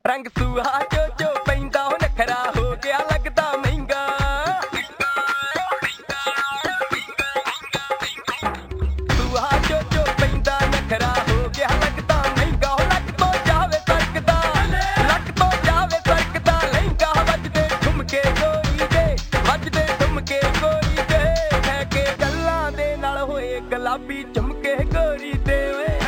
रंग सूहा जो जो पैंदा हो नखरा हो गया लगदा महंगा। सूहा जो जो पैंदा नखरा हो गया लगदा महंगा। हो लक तो जावे सरकदा, लक तो जावे सरकदा लहंगा। वजदे ठुमके गोरी दे, वजदे ठुमके गोरी दे। कह के गल्लां दे नाल होए गुलाबी झुमके गोरी दे।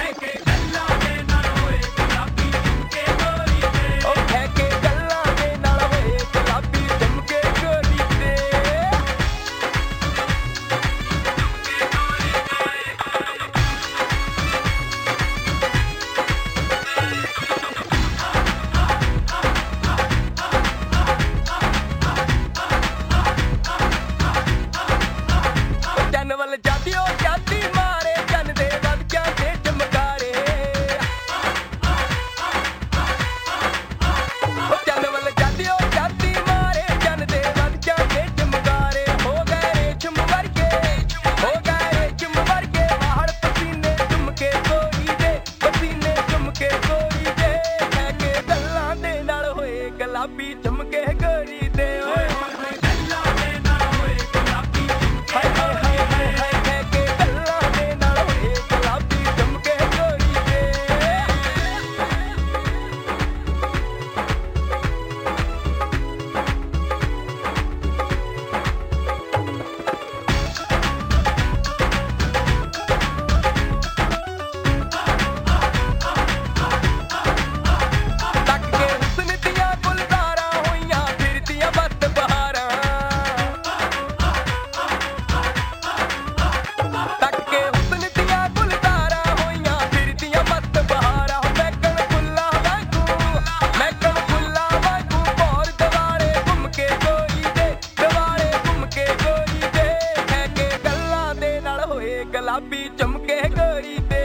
गुलाबी झुमके गोरी दे ओए गल्लां दे नाल होए गुलाबी हाय हाय हाय हाय हाय कह के गल्लां दे नाल होए गुलाबी झुमके गोरी दे। गुलाबी झुमके गोरी दे।